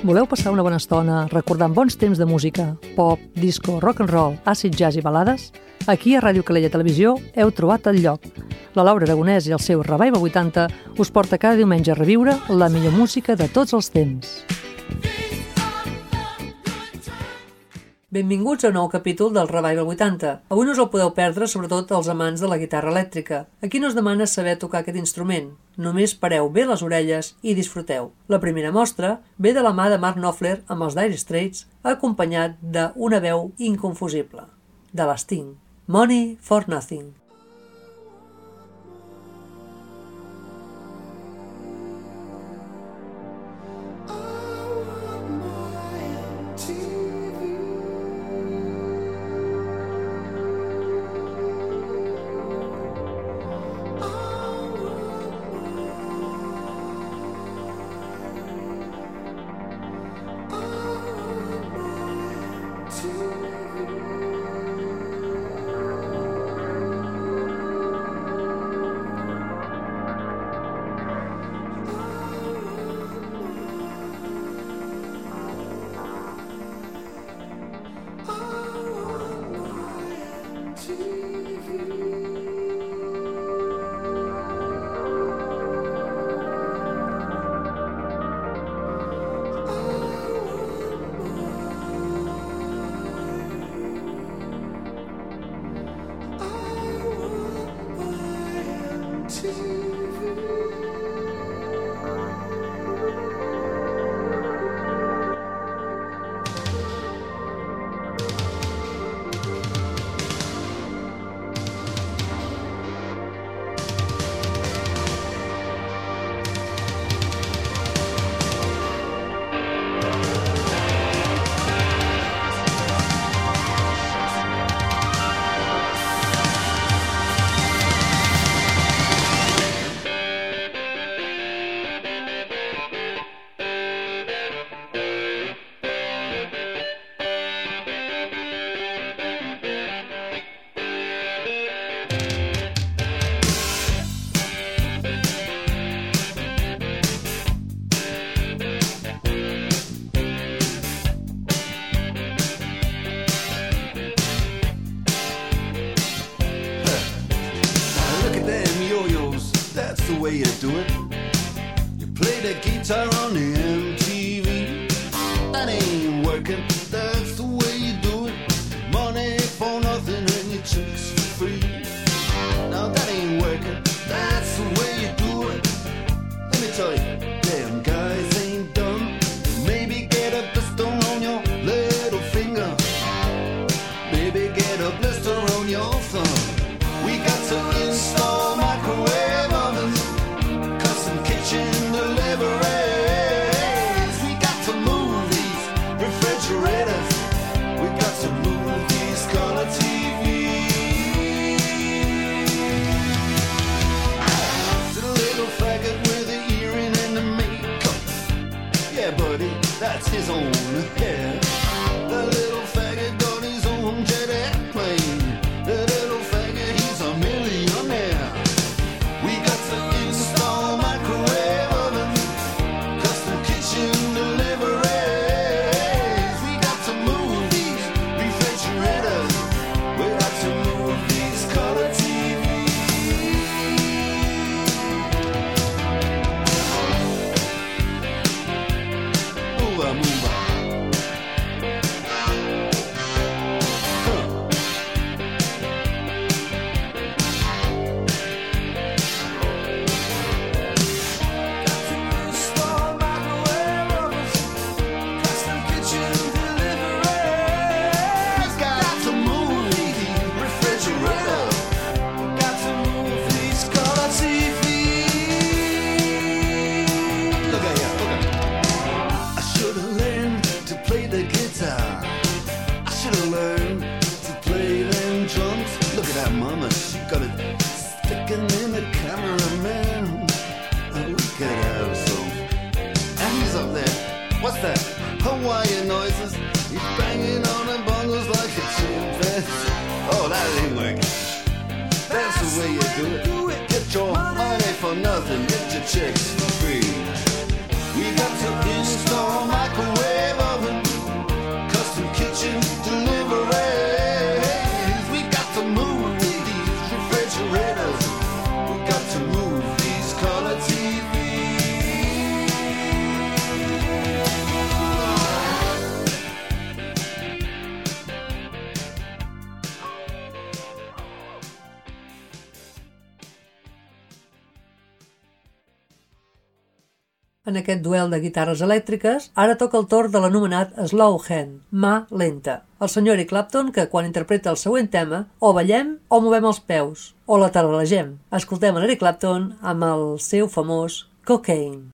Voleu passar una bona estona recordant bons temps de música, pop, disco, rock and roll, acid jazz i balades? Aquí a Ràdio Calella Televisió heu trobat el lloc. La Laura Aragonès i el seu Revival 80 us porta cada diumenge a reviure la millor música de tots els temps. Benvinguts a un nou capítol del Revival 80. Avui no us el podeu perdre, sobretot els amants de la guitarra elèctrica. Aquí no es demana saber tocar aquest instrument. Només pareu bé les orelles i disfruteu. La primera mostra ve de la mà de Mark Knopfler amb els Dire Straits, acompanyat d'una veu inconfusible, de la Sting. Money for Nothing. Way you do it. You play the guitar on the MTV. That ain't working. That's the way you do it. Money for nothing and your chicks for free. Now that ain't working. That's the way you do it. Let me tell you, damn guys ain't dumb. Maybe get a blister on your little finger. Maybe get a blister on your thumb. We got to install microwave ovens, kitchen deliveries. We got to move these refrigerators. We got to move these color TVs. It's a little faggot with an earring and the makeup. Yeah, buddy, that's his own hair. The little faggot got his own jet airplane. The little faggot, he's a millionaire. We got to install microwave ovens, custom kitchen deliveries. We got to move these refrigerators. We got to move these color TVs. Move on, move on. What's that? Hawaiian noises. He's banging on the bongos like a chimpanzee. Oh, that ain't working. That's the way you do it. Get your money for nothing. Get your chicks for free. We got to install microwave En aquest duel de guitarres elèctriques, ara toca el torn de l'anomenat slow hand, mà lenta. El senyor Eric Clapton, que quan interpreta el següent tema, o ballem o movem els peus, o la taralegem. Escoltem a Eric Clapton amb el seu famós Cocaine.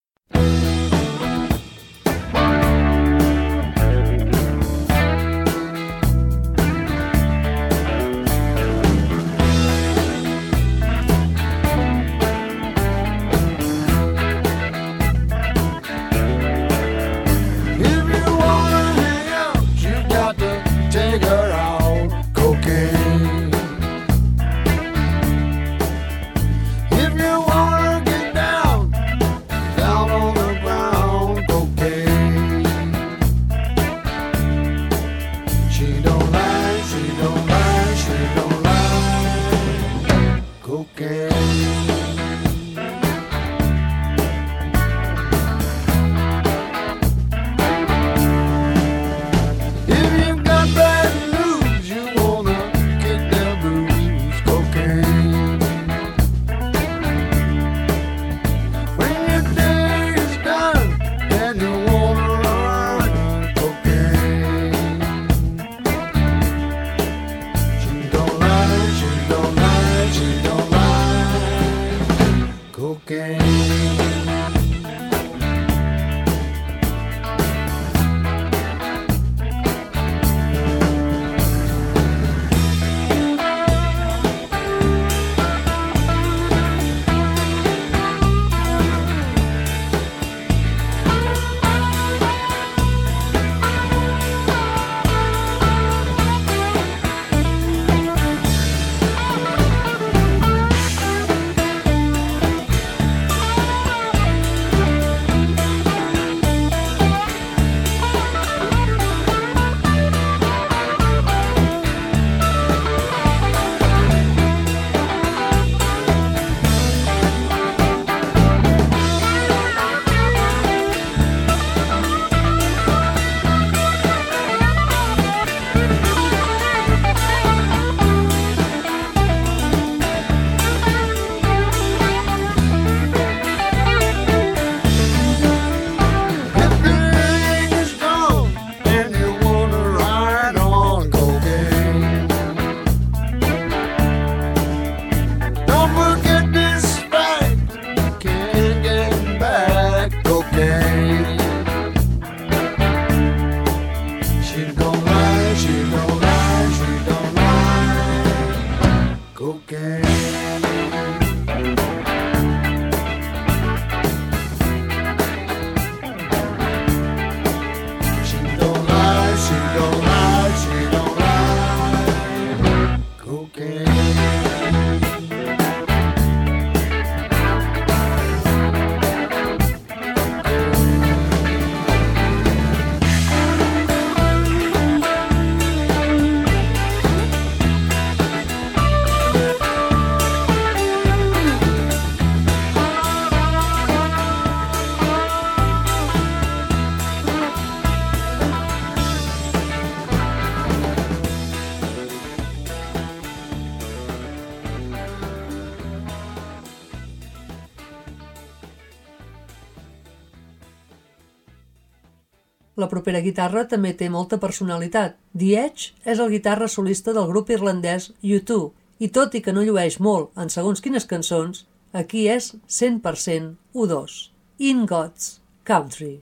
La propera guitarra també té molta personalitat. The Edge és el guitarra solista del grup irlandès U2 i tot i que no llueix molt en segons quines cançons, aquí és 100% U2. In God's Country.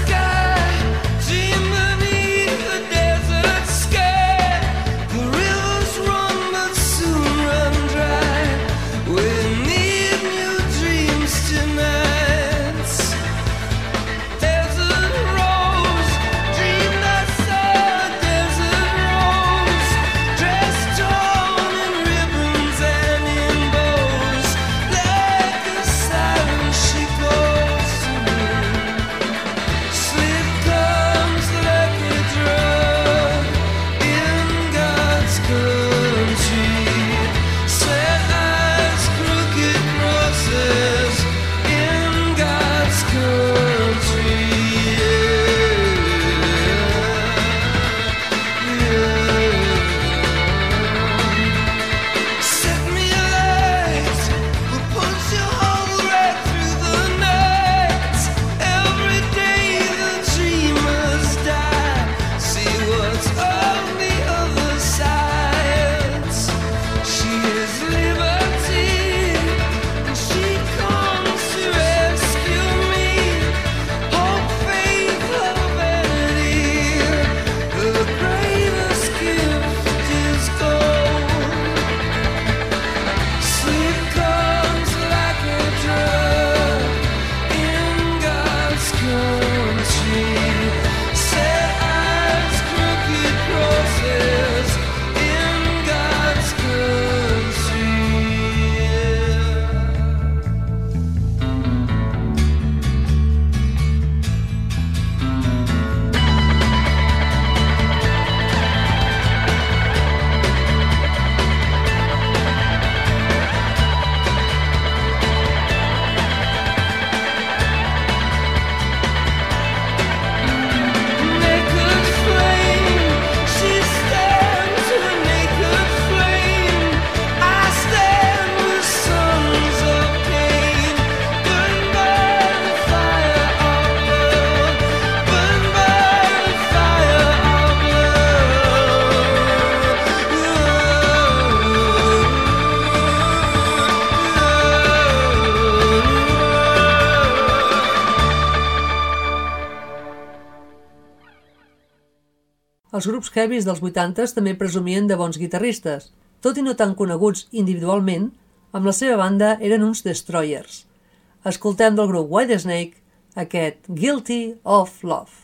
Desert sky, the river Els grups heavies dels 80s també presumien de bons guitarristes. Tot i no tan coneguts individualment, amb la seva banda eren uns destroyers. Escoltem del grup Whitesnake aquest Guilty of Love.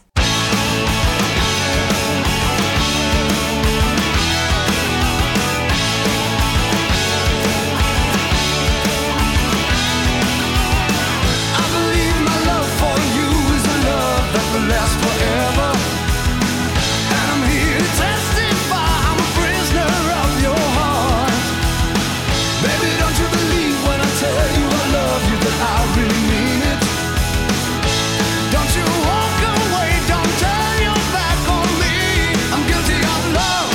Last forever, and I'm here to testify I'm a prisoner of your heart. Baby, don't you believe when I tell you I love you, that I really mean it? Don't you walk away, don't turn your back on me. I'm guilty of love.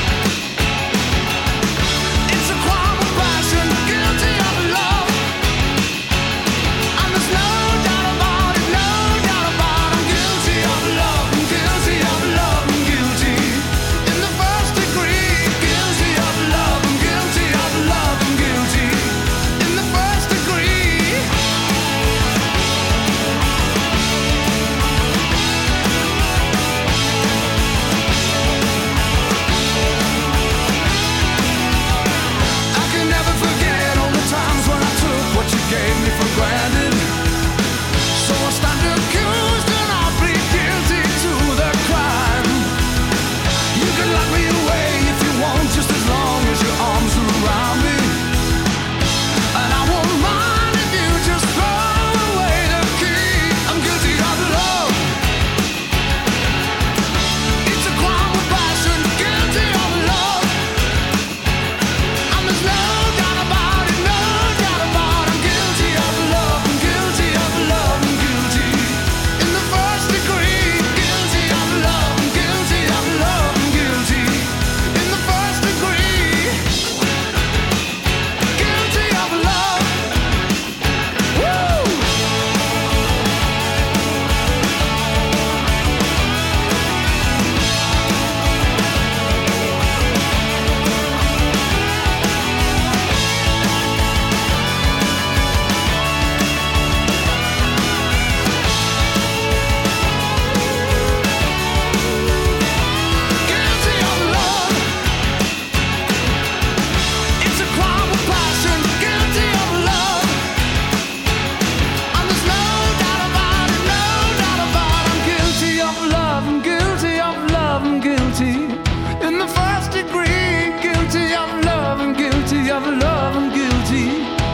It's a crime of passion, guilty of love. And there's no doubt about it, no doubt about it. I'm guilty of love, I'm guilty of love, I'm guilty. In the first degree, guilty of love, I'm guilty of love, I'm guilty. In the first degree. I can never forget all the times when I took what you gave me for granted. So I stand accused and I plead guilty to the crime. You can lock me away if you want, just as long as your arms are around me. And I won't mind if you just throw away the key. I'm guilty of love. It's a crime of passion, guilty of love. And there's no doubt about it, no doubt about it. I'm guilty of love, I'm guilty of love, I'm guilty. In the first degree, guilty of love, I'm guilty of love, I'm guilty. In the first degree, guilty of love. Woo! Guilty of love. It's a crime of passion, guilty of love. And there's no doubt about it, no doubt about it. I'm guilty of love, I'm guilty of love, I'm guilty. In the first degree, guilty of love, I'm guilty of love, I'm guilty.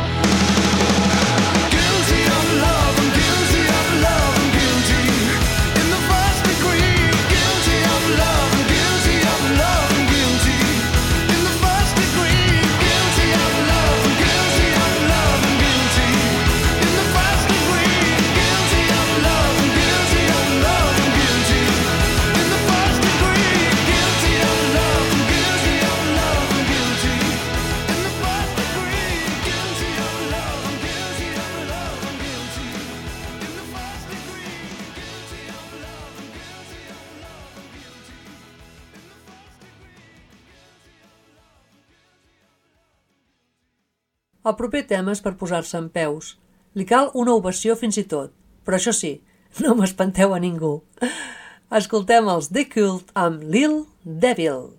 Guilty of love, I'm guilty of love, I'm guilty. In the first degree, guilty of love, I'm guilty of love, I'm guilty. In the first degree, guilty of love, I'm guilty of love, I'm guilty. In the first degree, guilty of love, I'm guilty of love, I'm guilty. In the first degree, guilty of love, I'm guilty of love, I'm guilty. In the first degree, guilty of love, I'm guilty of love, I'm guilty. In the first degree, guilty of love, I'm guilty of love, I'm guilty. El proper tema és per posar-se en peus. Li cal una ovació fins i tot. Però això sí, no m'espanteu a ningú. Escoltem els The Cult amb Lil Devil.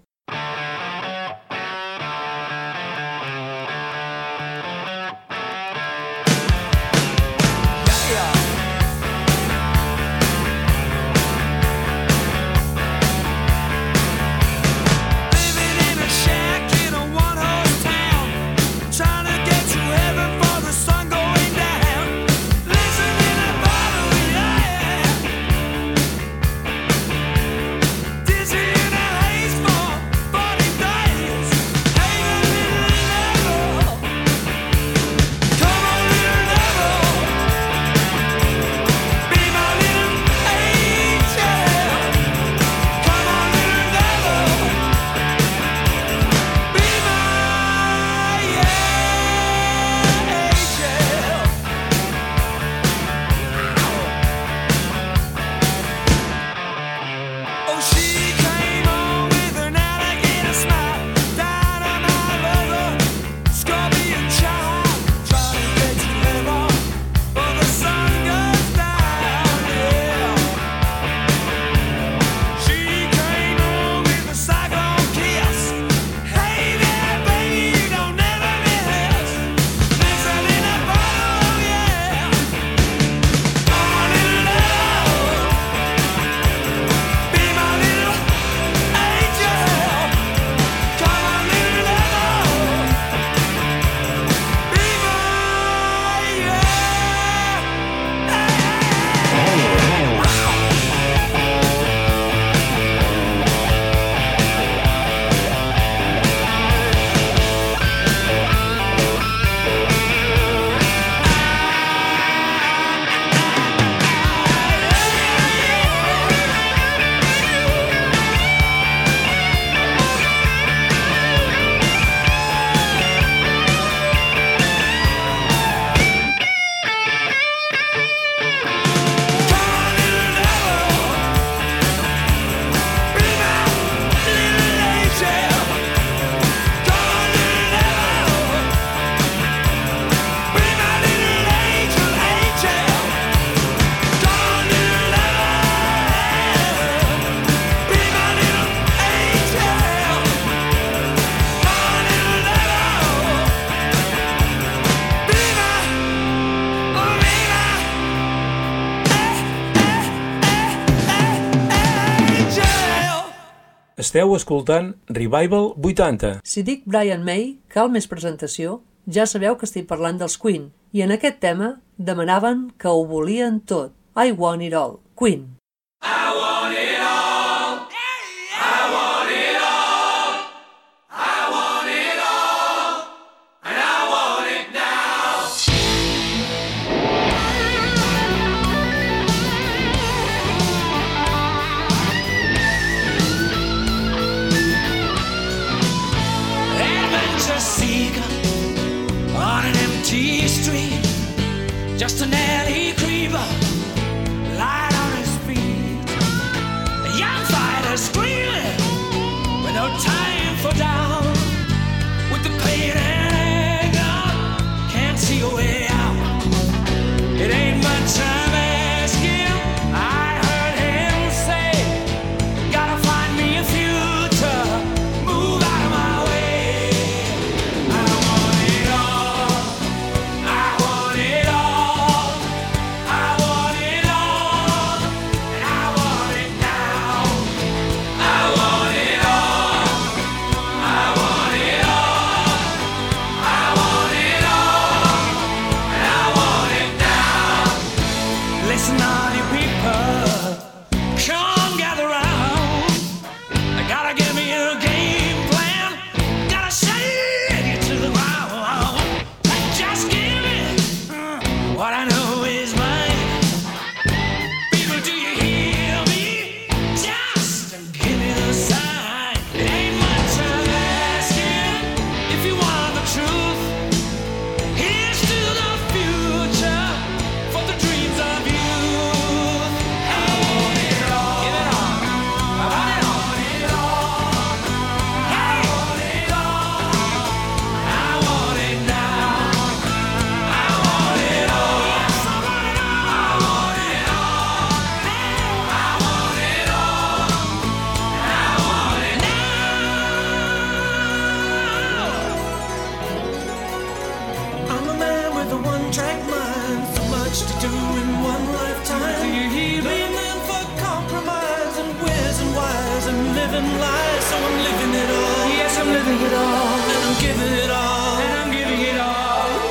Living in a shack in a one-horse town, trying to get to heaven for the sun going down. Listening to bottle, yeah. Dizzy in a haze for Esteu escoltant Revival 80. Si dic Brian May, cal més presentació? Ja sabeu que estic parlant dels Queen, i en aquest tema demanaven que ho volien tot. I Want It All, Queen. I want it all. I want it all. I want it all. And I want it now. Adventure seeker on an empty street, just an alley creeper, light on his feet. A young fighter screaming with no time for doubt, with the pain and anger, can't see a way out. It ain't much I'm asking, I heard him say, gotta find me a future, move out of my way. I want it all, I want it all, I want it all, and I want it now. I want it all, I want it all, I want it all, and I want it now. Listen, all you people, come gather round. I gotta give me a game plan, gotta shake it to the ground. Just give me what I know is mine. People, do you hear me? Just give me the sign. It ain't much I'm asking. If you want the truth, here's to the future, for the dreams of youth. I want it all. Give it all. I want it all. I want it all. I want it now. I want it all. Yes, I want it all. I want it all. I want it all. And I want it now. I'm a man with a one-track mind, so much to do in one lifetime. Do you hear me? Man for compromise and where's and why's and living lies, so I'm living it all. Yes, I'm living it all, and I'm giving it all, and I'm giving it all.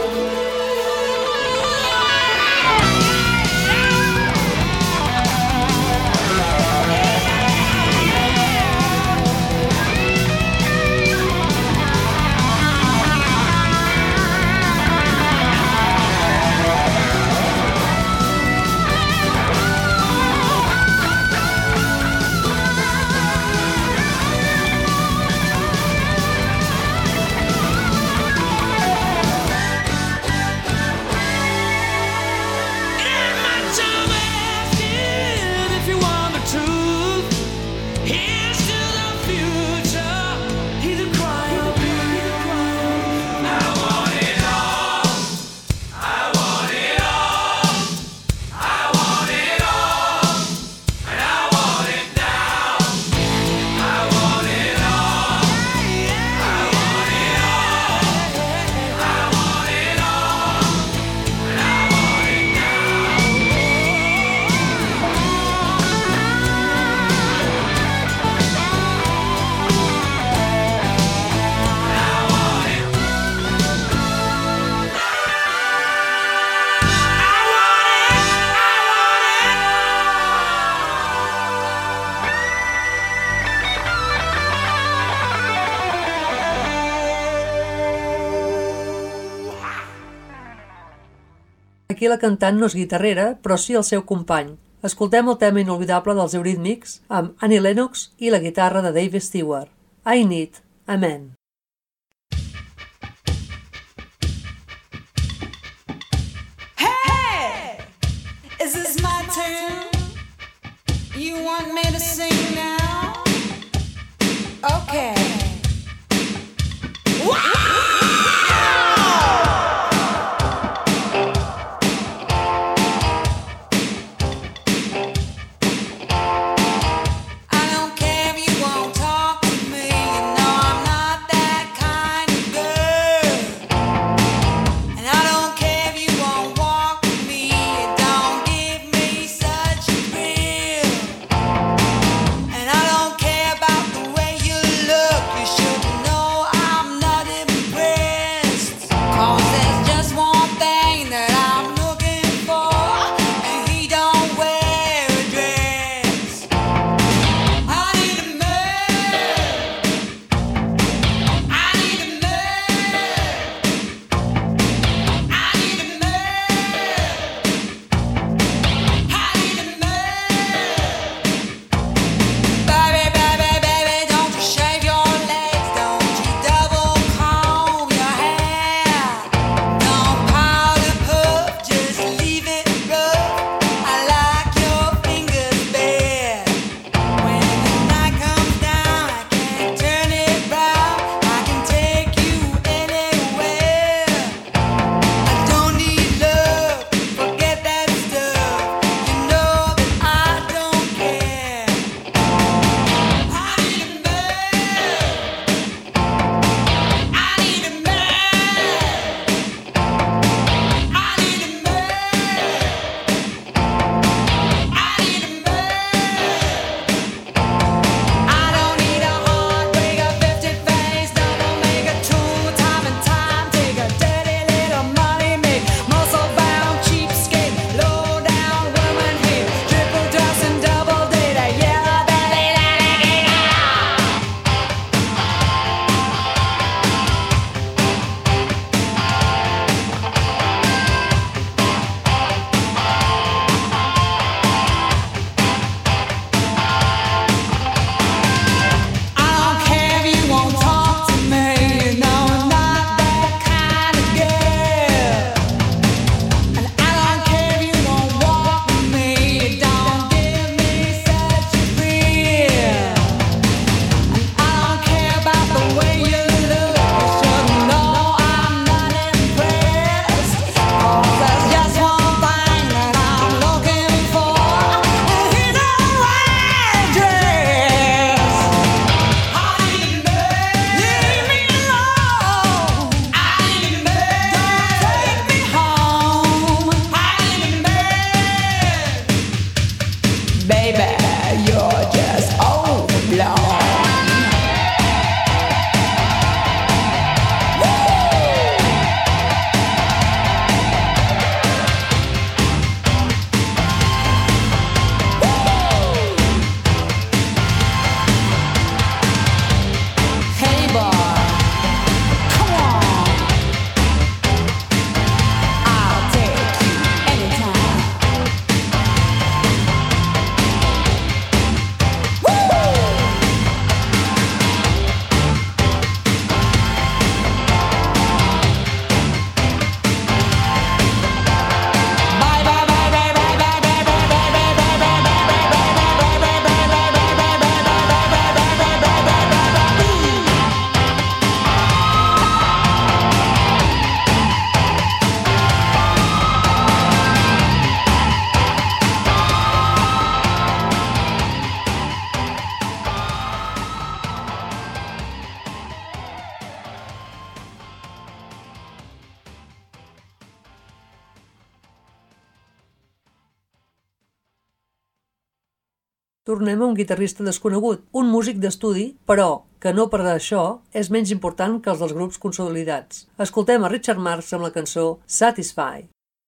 Aquí la cantant no és guitarrera, però sí el seu company. Escoltem el tema inolvidable dels Eurythmics amb Annie Lennox i la guitarra de Dave Stewart. I Need a Man. Hey! Is this my turn? You want me to sing now? Okay. I don't care if you won't talk to me. You know I'm not that kind of girl. And I don't care if you won't walk with me. You don't give me such a thrill. And I don't care about the way Tornem a un guitarrista desconegut, un músic d'estudi, però que no per això és menys important que els dels grups consolidats. Escoltem a Richard Marx amb la cançó Satisfy.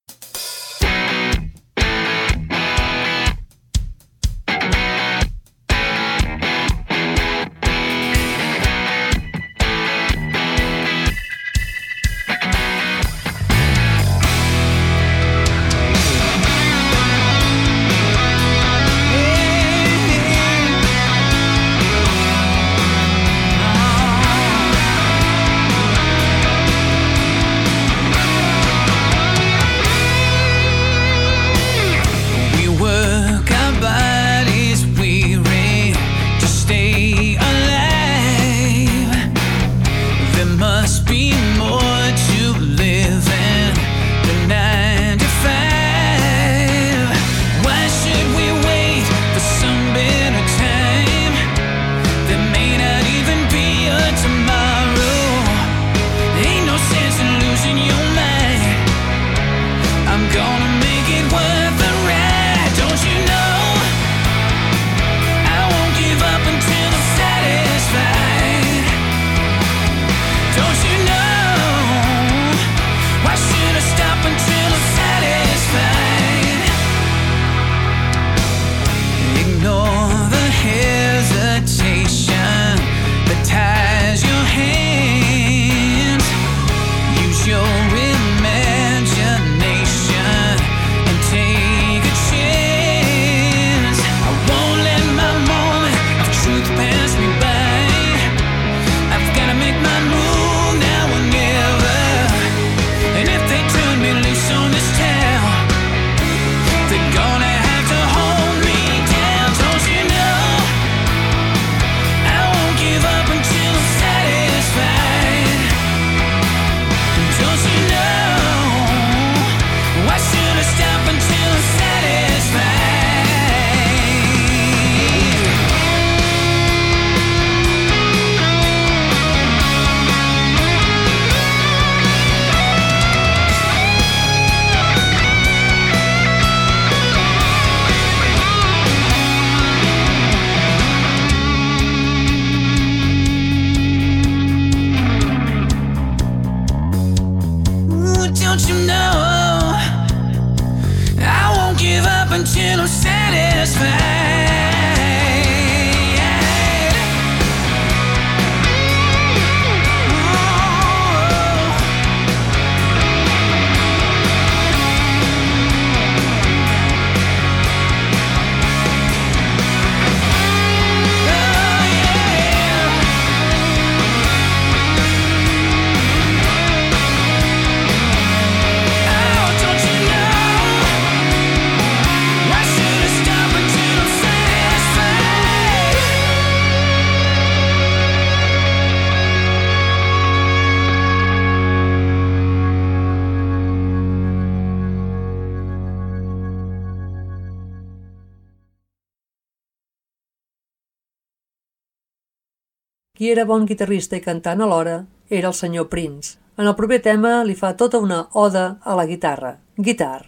Until I'm satisfied. Qui era bon guitarrista i cantant alhora era el senyor Prince. En el proper tema li fa tota una oda a la guitarra. Guitar.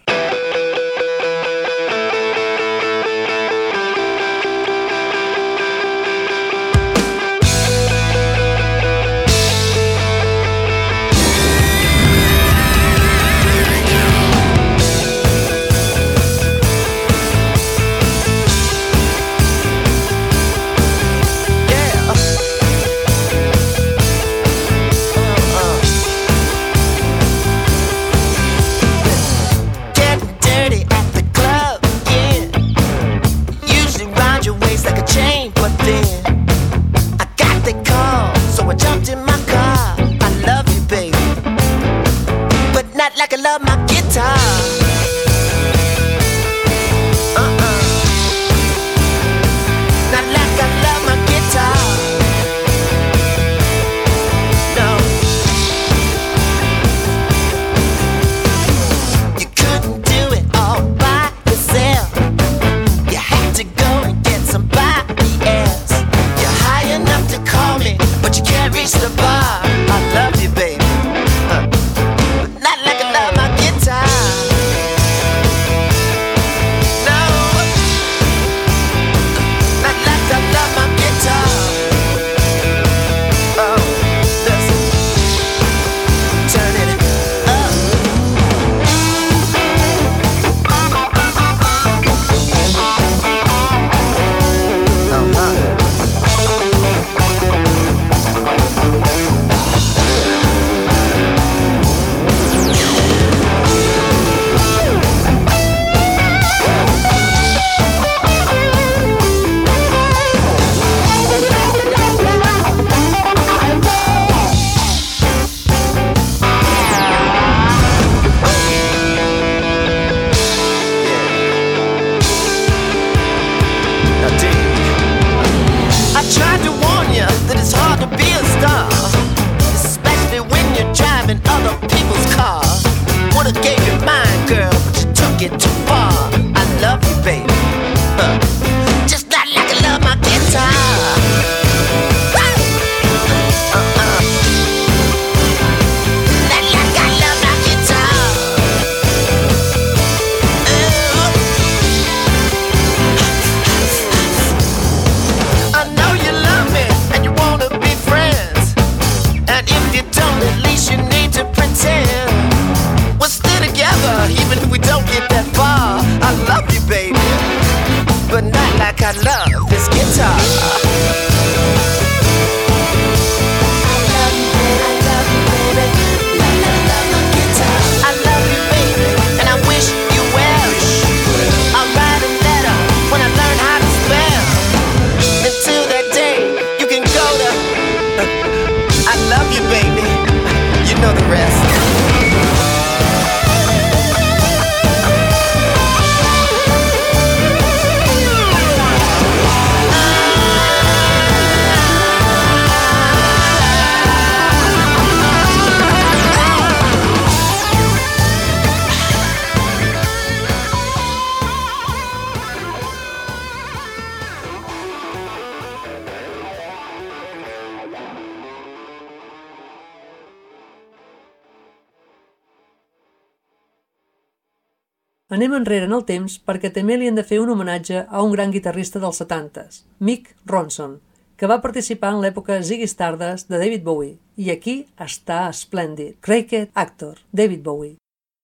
Anem enrere en el temps perquè també li han de fer un homenatge a un gran guitarrista dels 70s, Mick Ronson, que va participar en l'època Ziggy Stardust de David Bowie. I aquí està esplèndid. Cricket Actor, David Bowie.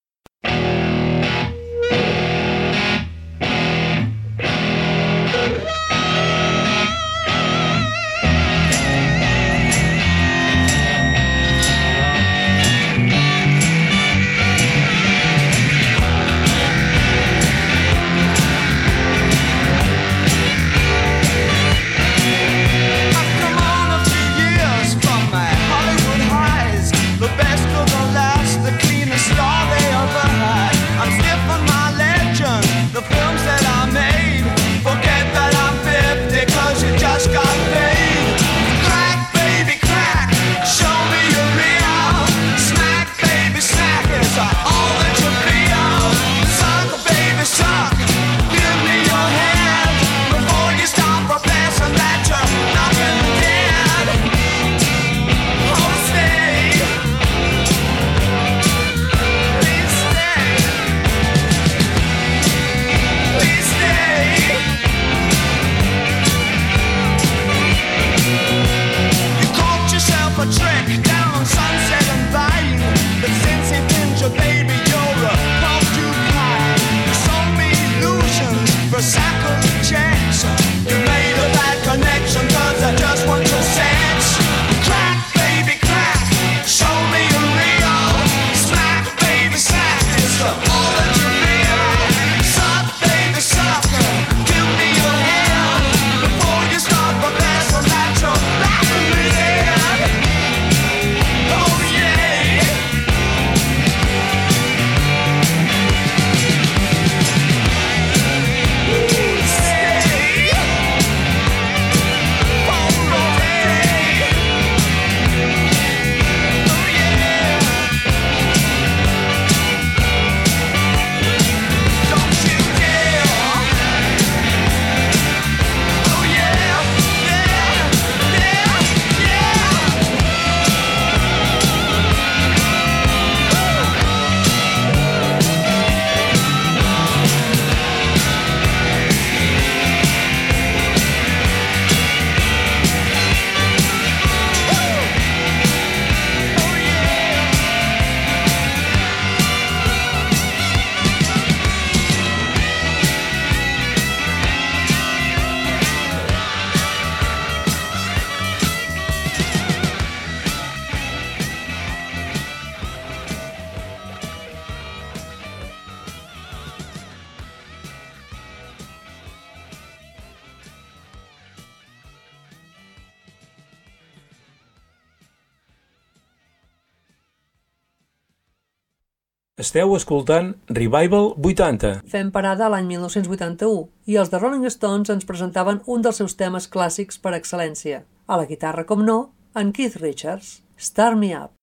Esteu escoltant Revival 80. Fem parada a l'any 1981 i els de Rolling Stones ens presentaven un dels seus temes clàssics per excel·lència. A la guitarra, com no, en Keith Richards, Start Me Up.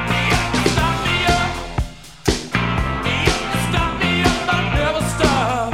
Stop me up, I'll never stop.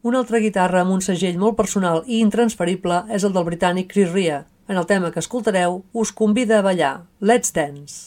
Una altra guitarra amb un segell molt personal i intransferible és el del britànic Chris Rea. En el tema que escoltareu, us convida a ballar. Let's Dance!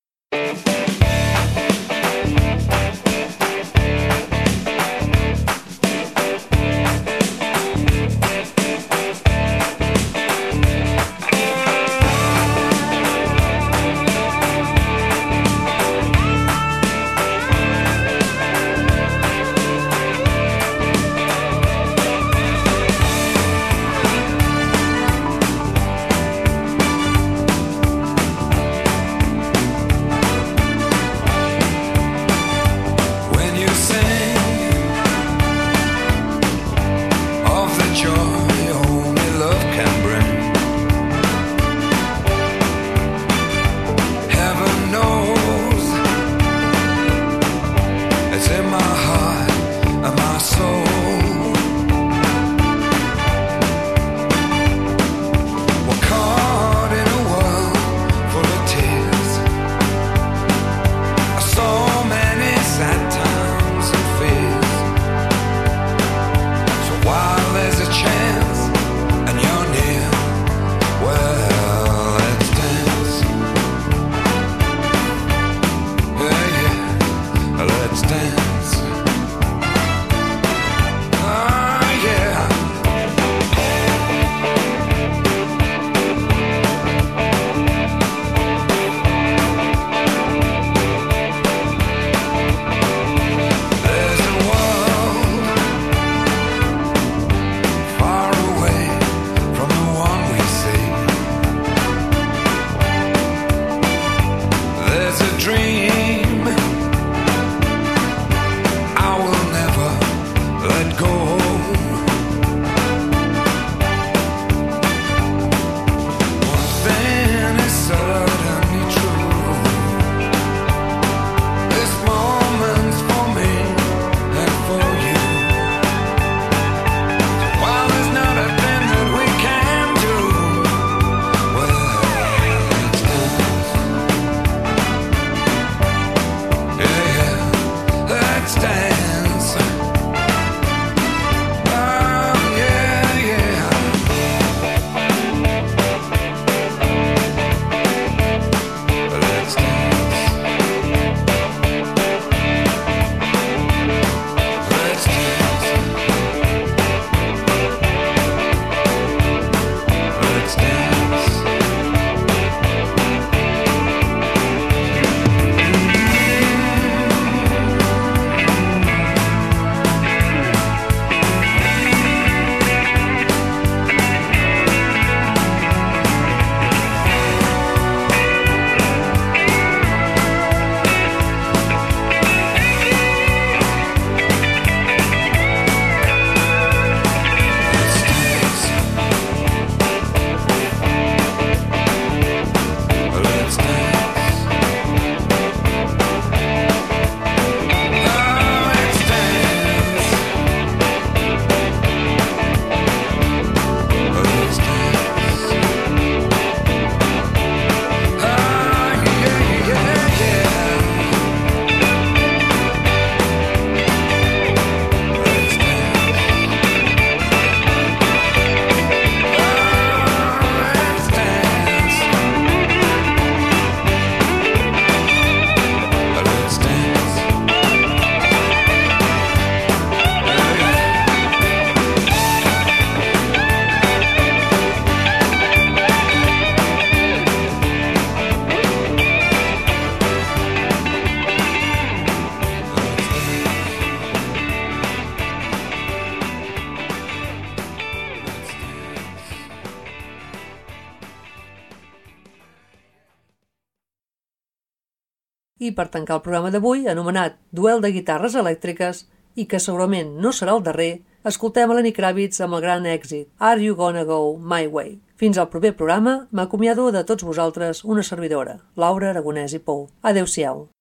I per tancar el programa d'avui, anomenat Duel de guitarres elèctriques, i que segurament no serà el darrer, escoltem a Lenny Kravitz amb el gran èxit Are You Gonna Go My Way? Fins al proper programa, m'acomiado de tots vosaltres una servidora, Laura Aragonès i Pou. Adéu-siau.